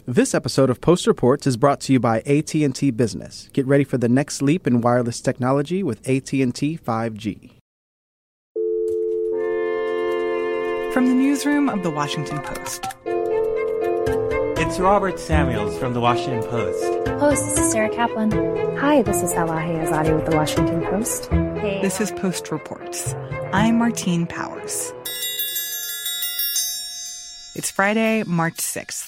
This episode of Post Reports is brought to you by AT&T Business. Get ready for the next leap in wireless technology with AT&T 5G. From the newsroom of The Washington Post. It's Robert Samuels from The Washington Post. Post, this is Sarah Kaplan. Hi, this is Elahe Azadi with The Washington Post. Hey. This is Post Reports. I'm Martine Powers. It's Friday, March 6th.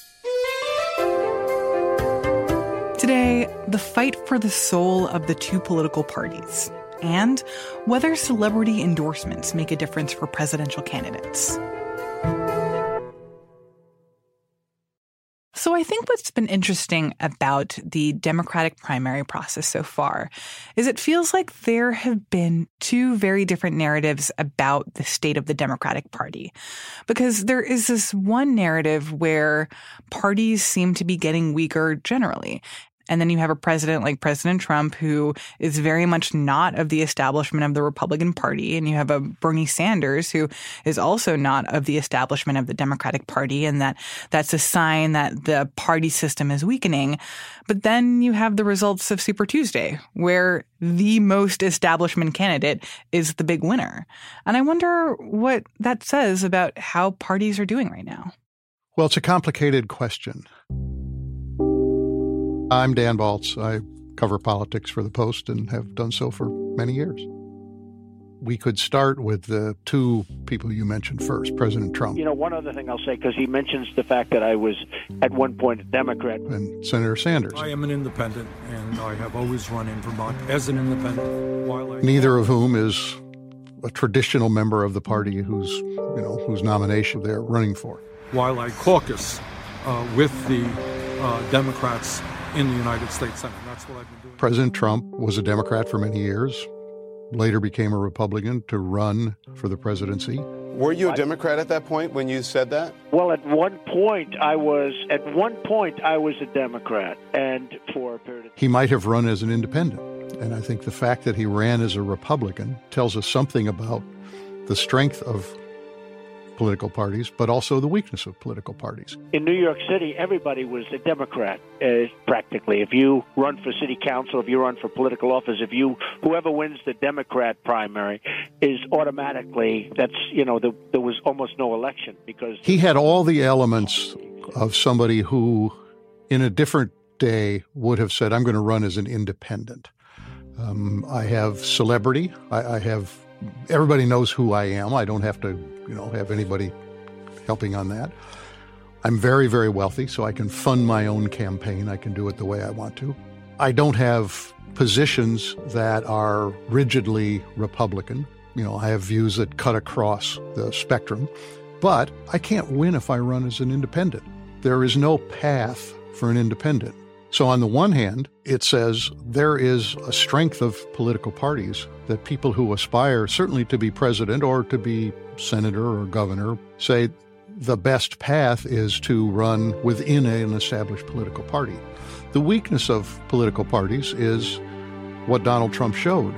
Today, the fight for the soul of the two political parties and whether celebrity endorsements make a difference for presidential candidates. So I think what's been interesting about the Democratic primary process so far is it feels like there have been two very different narratives about the state of the Democratic Party. Because there is this one narrative where parties seem to be getting weaker generally. And then you have a president like President Trump, who is very much not of the establishment of the Republican Party. And you have a Bernie Sanders, who is also not of the establishment of the Democratic Party. And that's a sign that the party system is weakening. But then you have the results of Super Tuesday, where the most establishment candidate is the big winner. And I wonder what that says about how parties are doing right now. Well, it's a complicated question. I'm Dan Baltz. I cover politics for the Post and have done so for many years. We could start with the two people you mentioned first, President Trump. You know, one other thing I'll say, because he mentions the fact that I was at one point a Democrat. And Senator Sanders. I am an independent, and I have always run in Vermont as an independent. Neither of whom is a traditional member of the party whose nomination they're running for. While I caucus with the Democrats in the United States Senate. That's what I've been doing. President Trump was a Democrat for many years, later became a Republican to run for the presidency. Were you a Democrat at that point when you said that? Well, at one point I was a Democrat, and for a period of time. He might have run as an independent. And I think the fact that he ran as a Republican tells us something about the strength of political parties, but also the weakness of political parties. In New York City, everybody was a Democrat, practically. If you run for city council, if you run for political office, whoever wins the Democrat primary is automatically, there was almost no election because... He had all the elements of somebody who, in a different day, would have said, I'm going to run as an independent. I have celebrity. I have... Everybody knows who I am. I don't have to, have anybody helping on that. I'm very, very wealthy, so I can fund my own campaign. I can do it the way I want to. I don't have positions that are rigidly Republican. I have views that cut across the spectrum. But I can't win if I run as an independent. There is no path for an independent. So on the one hand, it says there is a strength of political parties that people who aspire certainly to be president or to be senator or governor say the best path is to run within an established political party. The weakness of political parties is what Donald Trump showed.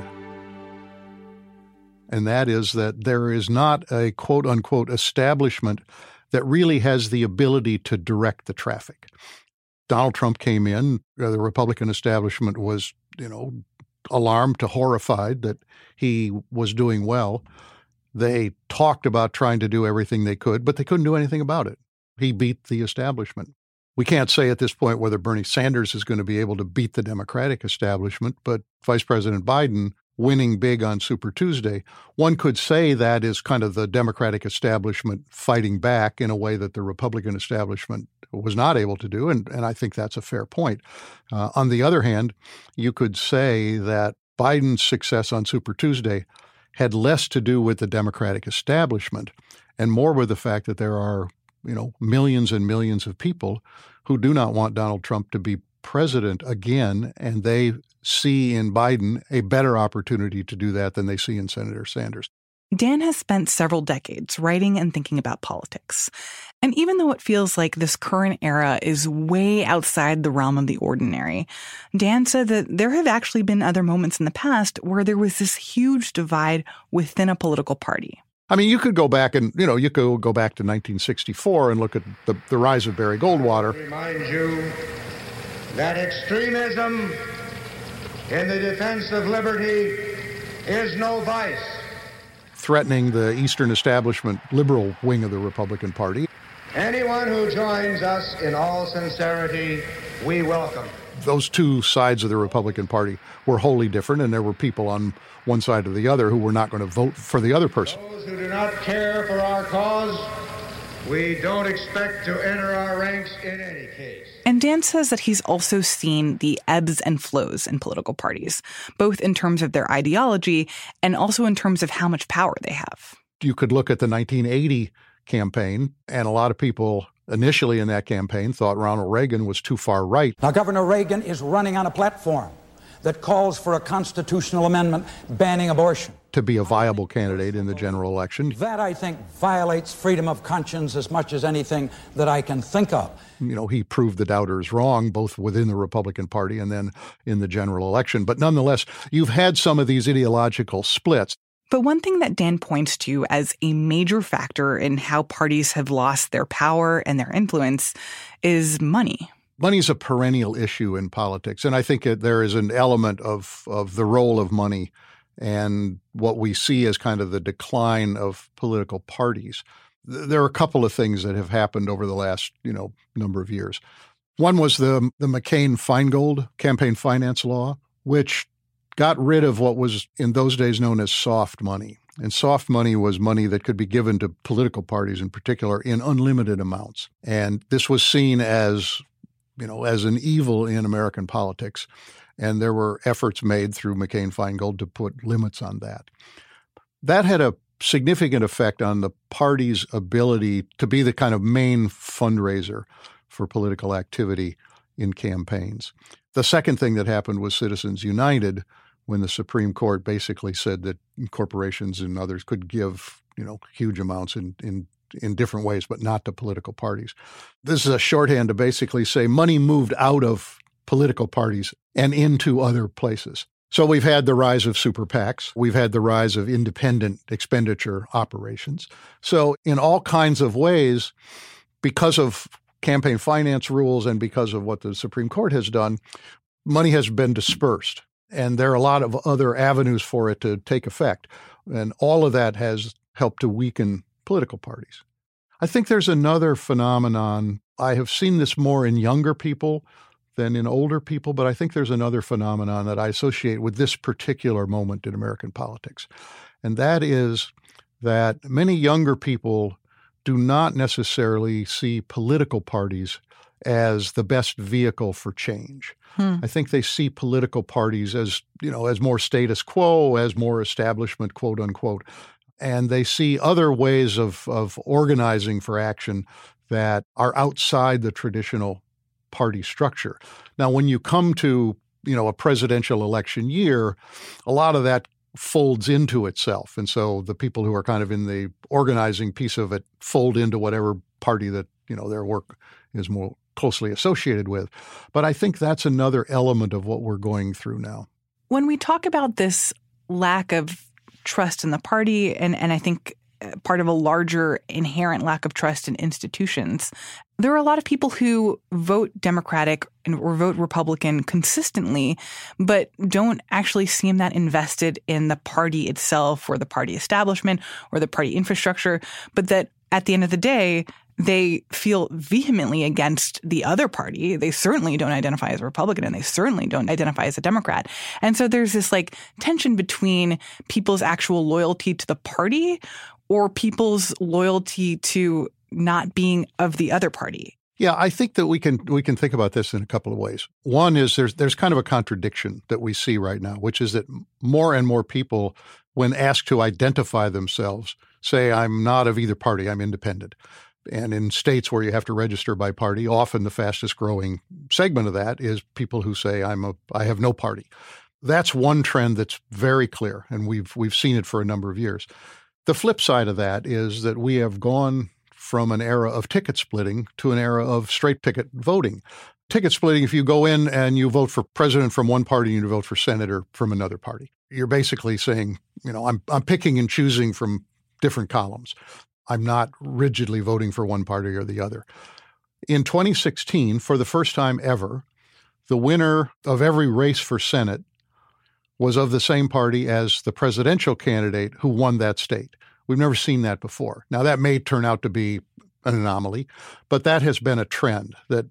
And that is that there is not a quote-unquote establishment that really has the ability to direct the traffic. Donald Trump came in, the Republican establishment was, alarmed to horrified that he was doing well. They talked about trying to do everything they could, but they couldn't do anything about it. He beat the establishment. We can't say at this point whether Bernie Sanders is going to be able to beat the Democratic establishment, but Vice President Biden winning big on Super Tuesday, one could say that is kind of the Democratic establishment fighting back in a way that the Republican establishment was not able to do, and I think that's a fair point. On the other hand, you could say that Biden's success on Super Tuesday had less to do with the Democratic establishment and more with the fact that there are, millions and millions of people who do not want Donald Trump to be president again, and they see in Biden a better opportunity to do that than they see in Senator Sanders. Dan has spent several decades writing and thinking about politics. And even though it feels like this current era is way outside the realm of the ordinary, Dan said that there have actually been other moments in the past where there was this huge divide within a political party. I mean, you could go back and, you could go back to 1964 and look at the rise of Barry Goldwater. Remind you that extremism in the defense of liberty is no vice. Threatening the Eastern establishment liberal wing of the Republican Party. Anyone who joins us in all sincerity, we welcome. Those two sides of the Republican Party were wholly different, and there were people on one side or the other who were not going to vote for the other person. Those who do not care for our cause, we don't expect to enter our ranks in any case. And Dan says that he's also seen the ebbs and flows in political parties, both in terms of their ideology and also in terms of how much power they have. You could look at the 1980 campaign, and a lot of people initially in that campaign thought Ronald Reagan was too far right. Now, Governor Reagan is running on a platform that calls for a constitutional amendment banning abortion. To be a viable candidate in the general election. That, I think, violates freedom of conscience as much as anything that I can think of. He proved the doubters wrong, both within the Republican Party and then in the general election. But nonetheless, you've had some of these ideological splits. But one thing that Dan points to as a major factor in how parties have lost their power and their influence is money. Money is a perennial issue in politics, and I think there is an element of the role of money and what we see as kind of the decline of political parties. There are a couple of things that have happened over the last, number of years. One was the McCain-Feingold campaign finance law, which got rid of what was in those days known as soft money. And soft money was money that could be given to political parties in particular in unlimited amounts. And this was seen as an evil in American politics. And there were efforts made through McCain-Feingold to put limits on that. That had a significant effect on the party's ability to be the kind of main fundraiser for political activity in campaigns. The second thing that happened was Citizens United, when the Supreme Court basically said that corporations and others could give, huge amounts in different ways, but not to political parties. This is a shorthand to basically say money moved out of political parties and into other places. So we've had the rise of super PACs. We've had the rise of independent expenditure operations. So in all kinds of ways, because of campaign finance rules and because of what the Supreme Court has done, money has been dispersed. And there are a lot of other avenues for it to take effect. And all of that has helped to weaken political parties. I think there's another phenomenon. I have seen this more in younger people than in older people, but I think there's another phenomenon that I associate with this particular moment in American politics. And that is that many younger people do not necessarily see political parties as the best vehicle for change. I think they see political parties as, as more status quo, as more establishment, quote unquote. And they see other ways of organizing for action that are outside the traditional party structure. Now, when you come to, a presidential election year, a lot of that folds into itself. And so the people who are kind of in the organizing piece of it fold into whatever party that, their work is more closely associated with. But I think that's another element of what we're going through now. When we talk about this lack of trust in the party, and I think part of a larger inherent lack of trust in institutions, there are a lot of people who vote Democratic or vote Republican consistently, but don't actually seem that invested in the party itself or the party establishment or the party infrastructure, but that at the end of the day, they feel vehemently against the other party. They certainly don't identify as a Republican, and they certainly don't identify as a Democrat. And so there's this tension between people's actual loyalty to the party or people's loyalty to not being of the other party. Yeah, I think that we can think about this in a couple of ways. One is there's kind of a contradiction that we see right now, which is that more and more people, when asked to identify themselves, say, I'm not of either party, I'm independent. And in states where you have to register by party, often the fastest growing segment of that is people who say, I have no party. That's one trend that's very clear, and we've seen it for a number of years. The flip side of that is that we have gone from an era of ticket splitting to an era of straight ticket voting. Ticket splitting, if you go in and you vote for president from one party and you vote for senator from another party, you're basically saying, I'm picking and choosing from different columns. I'm not rigidly voting for one party or the other. In 2016, for the first time ever, the winner of every race for Senate was of the same party as the presidential candidate who won that state. We've never seen that before. Now, that may turn out to be an anomaly, but that has been a trend that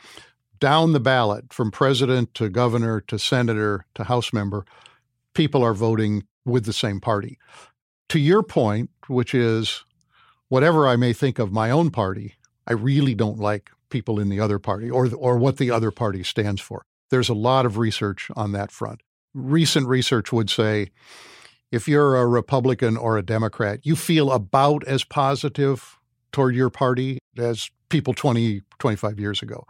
down the ballot, from president to governor to senator to House member, people are voting with the same party. To your point, which is whatever I may think of my own party, I really don't like people in the other party or what the other party stands for. There's a lot of research on that front. Recent research would say if you're a Republican or a Democrat, you feel about as positive toward your party as people 20, 25 years ago.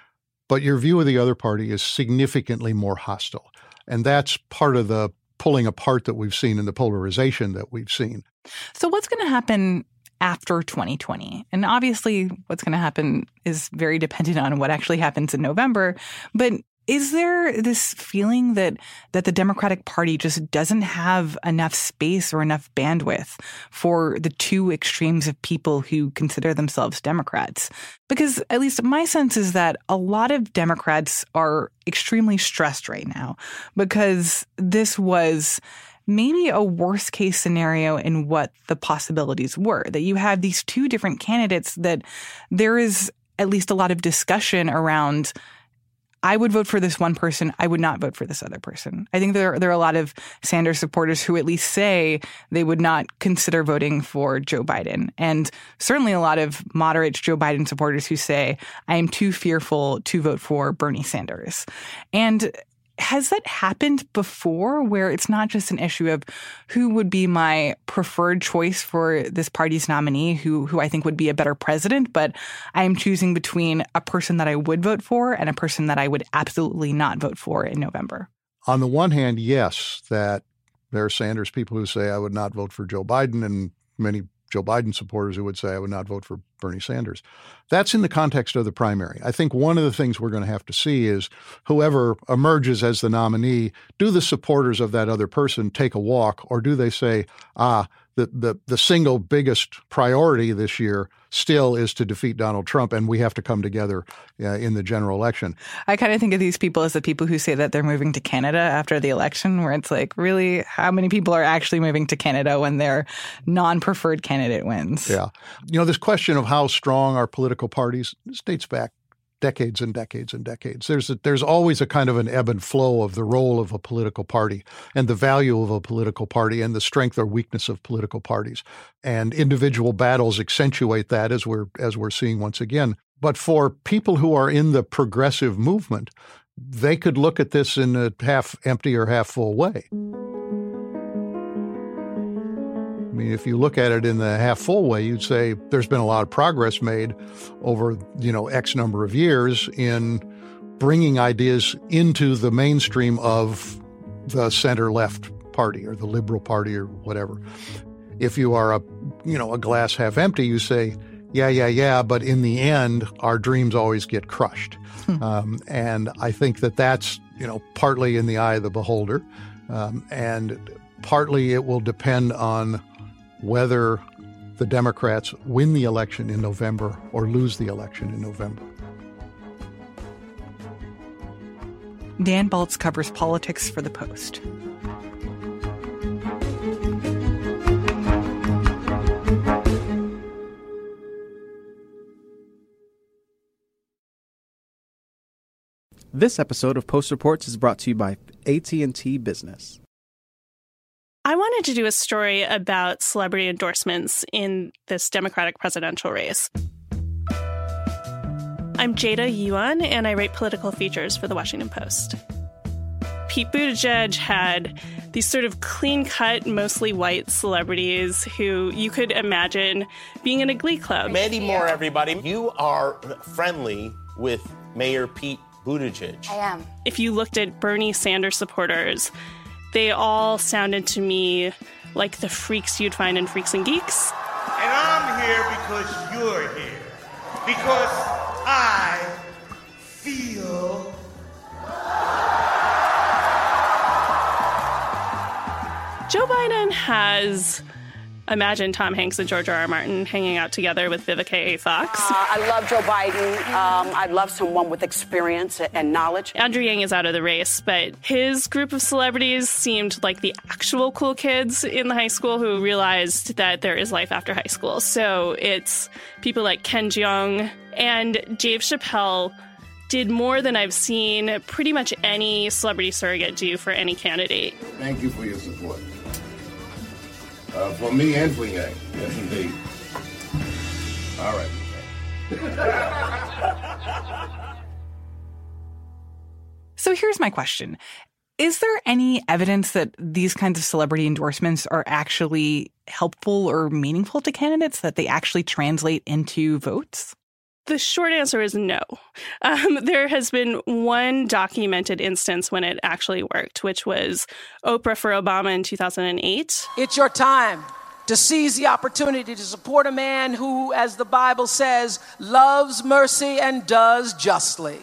But your view of the other party is significantly more hostile. And that's part of the pulling apart that we've seen and the polarization that we've seen. So what's going to happen after 2020? And obviously what's going to happen is very dependent on what actually happens in November. But is there this feeling that the Democratic Party just doesn't have enough space or enough bandwidth for the two extremes of people who consider themselves Democrats? Because at least my sense is that a lot of Democrats are extremely stressed right now because this was maybe a worst case scenario in what the possibilities were, that you have these two different candidates that there is at least a lot of discussion around. I would vote for this one person. I would not vote for this other person. I think there are a lot of Sanders supporters who at least say they would not consider voting for Joe Biden. And certainly a lot of moderate Joe Biden supporters who say, I am too fearful to vote for Bernie Sanders. And has that happened before where it's not just an issue of who would be my preferred choice for this party's nominee, who I think would be a better president, but I am choosing between a person that I would vote for and a person that I would absolutely not vote for in November? On the one hand, yes, that there are Sanders people who say I would not vote for Joe Biden and many Joe Biden supporters who would say I would not vote for Bernie Sanders. That's in the context of the primary. I think one of the things we're going to have to see is whoever emerges as the nominee, do the supporters of that other person take a walk, or do they say, the single biggest priority this year still is to defeat Donald Trump, and we have to come together in the general election. I kind of think of these people as the people who say that they're moving to Canada after the election, where it's like, really, how many people are actually moving to Canada when their non-preferred candidate wins? Yeah. This question of how strong are political parties, this dates back decades and decades and decades. There's always a kind of an ebb and flow of the role of a political party and the value of a political party and the strength or weakness of political parties. And individual battles accentuate that as we're seeing once again. But for people who are in the progressive movement, they could look at this in a half empty or half full way. I mean, if you look at it in the half full way, you'd say there's been a lot of progress made over, X number of years in bringing ideas into the mainstream of the center-left party or the liberal party or whatever. If you are a glass half empty, you say, yeah, but in the end, our dreams always get crushed. And I think that's, partly in the eye of the beholder. And partly it will depend on whether the Democrats win the election in November or lose the election in November. Dan Balz covers politics for The Post. This episode of Post Reports is brought to you by AT&T Business. I wanted to do a story about celebrity endorsements in this Democratic presidential race. I'm Jada Yuan, and I write political features for The Washington Post. Pete Buttigieg had these sort of clean-cut, mostly white celebrities who you could imagine being in a glee club. Mandy Moore, everybody. You are friendly with Mayor Pete Buttigieg. I am. If you looked at Bernie Sanders supporters, they all sounded to me like the freaks you'd find in Freaks and Geeks. And I'm here because you're here. Because I feel... Joe Biden has imagine Tom Hanks and George R.R. Martin hanging out together with Vivica A. Fox. I love Joe Biden. I love someone with experience and knowledge. Andrew Yang is out of the race, but his group of celebrities seemed like the actual cool kids in the high school who realized that there is life after high school. So it's people like Ken Jeong, and Dave Chappelle did more than I've seen pretty much any celebrity surrogate do for any candidate. Thank you for your support. For me and for Yang. Yes, indeed. All right. So here's my question. Is there any evidence that these kinds of celebrity endorsements are actually helpful or meaningful to candidates, that they actually translate into votes? The short answer is no. There has been one documented instance when it actually worked, which was Oprah for Obama in 2008. It's your time to seize the opportunity to support a man who, as the Bible says, loves mercy and does justly.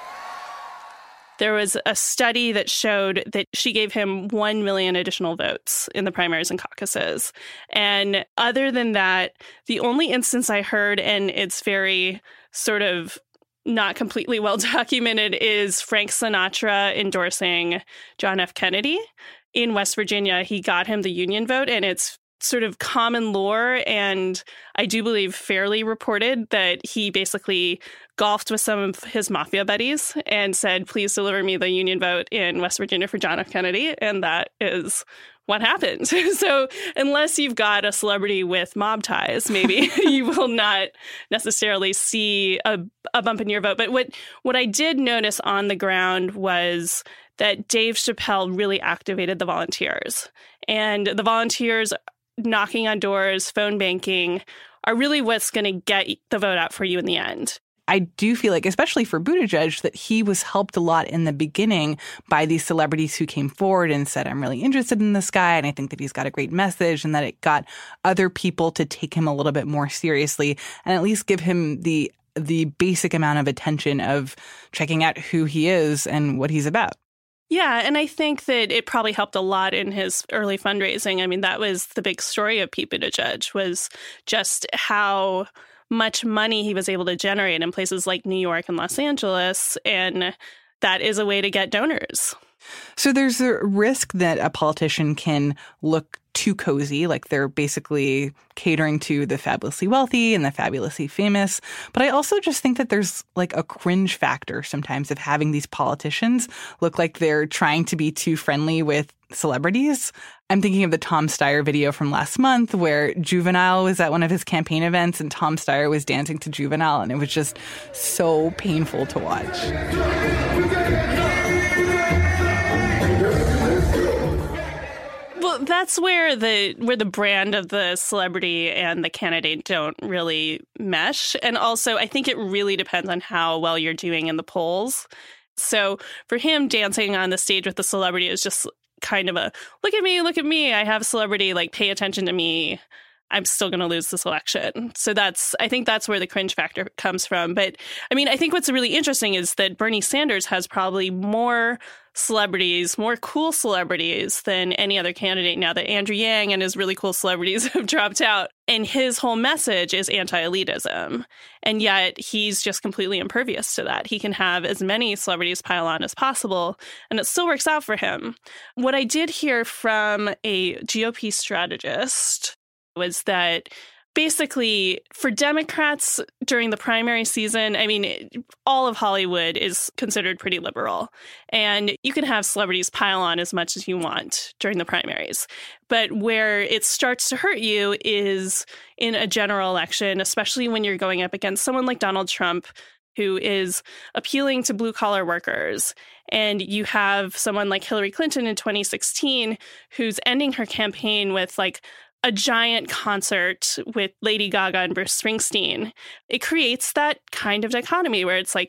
There was a study that showed that she gave him 1 million additional votes in the primaries and caucuses. And other than that, the only instance I heard, and it's very sort of not completely well documented, is Frank Sinatra endorsing John F. Kennedy. In West Virginia, he got him the Union vote, and it's sort of common lore, and I do believe fairly reported, that he basically golfed with some of his mafia buddies and said, please deliver me the Union vote in West Virginia for John F. Kennedy. And that is what happened. So unless you've got a celebrity with mob ties, maybe you will not necessarily see a bump in your vote. But what I did notice on the ground was that Dave Chappelle really activated the volunteers. And the volunteers knocking on doors, phone banking, are really what's going to get the vote out for you in the end. I do feel like, especially for Buttigieg, that he was helped a lot in the beginning by these celebrities who came forward and said, I'm really interested in this guy, and I think that he's got a great message, and that it got other people to take him a little bit more seriously and at least give him the basic amount of attention of checking out who he is and what he's about. Yeah, and I think that it probably helped a lot in his early fundraising. I mean, that was the big story of Pete Buttigieg, was just how much money he was able to generate in places like New York and Los Angeles, and that is a way to get donors. So there's a risk that a politician can look too cozy, like they're basically catering to the fabulously wealthy and the fabulously famous. But I also just think that there's like a cringe factor sometimes of having these politicians look like they're trying to be too friendly with celebrities. I'm thinking of the Tom Steyer video from last month where Juvenile was at one of his campaign events and Tom Steyer was dancing to Juvenile, and it was just so painful to watch. Well, that's where the brand of the celebrity and the candidate don't really mesh. And also, I think it really depends on how well you're doing in the polls. So for him, dancing on the stage with the celebrity is just kind of a, look at me, I have a celebrity, like, pay attention to me. I'm still going to lose this election. So I think that's where the cringe factor comes from. But I mean, I think what's really interesting is that Bernie Sanders has probably more celebrities, more cool celebrities than any other candidate now that Andrew Yang and his really cool celebrities have dropped out. And his whole message is anti-elitism. And yet he's just completely impervious to that. He can have as many celebrities pile on as possible, and it still works out for him. What I did hear from a GOP strategist was that basically for Democrats during the primary season, I mean, all of Hollywood is considered pretty liberal, and you can have celebrities pile on as much as you want during the primaries. But where it starts to hurt you is in a general election, especially when you're going up against someone like Donald Trump, who is appealing to blue-collar workers. And you have someone like Hillary Clinton in 2016 who's ending her campaign with, like, a giant concert with Lady Gaga and Bruce Springsteen. It creates that kind of dichotomy where it's like,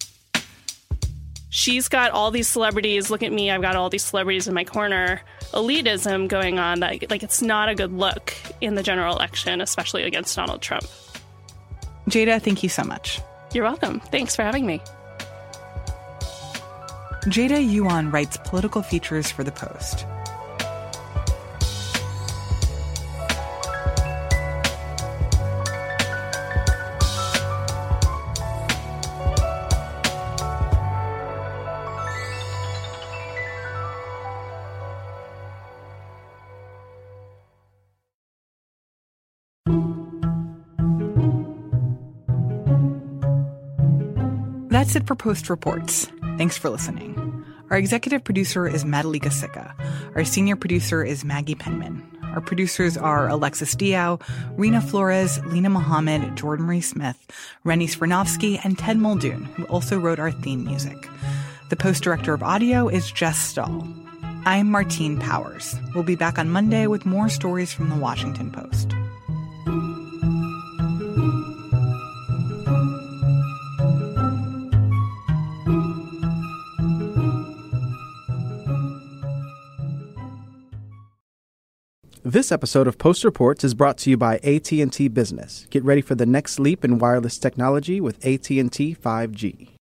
she's got all these celebrities, look at me, I've got all these celebrities in my corner. Elitism going on, that, like, it's not a good look in the general election, especially against Donald Trump. Jada, thank you so much. You're welcome. Thanks for having me. Jada Yuan writes political features for The Post. That's it for Post Reports. Thanks for listening. Our executive producer is Madalika Sikka. Our senior producer is Maggie Penman. Our producers are Alexis Diao, Rena Flores, Lena Mohammed, Jordan Marie Smith, Rennie Svirnovsky, and Ted Muldoon, who also wrote our theme music. The Post Director of Audio is Jess Stahl. I'm Martine Powers. We'll be back on Monday with more stories from the Washington Post. This episode of Post Reports is brought to you by AT&T Business. Get ready for the next leap in wireless technology with AT&T 5G.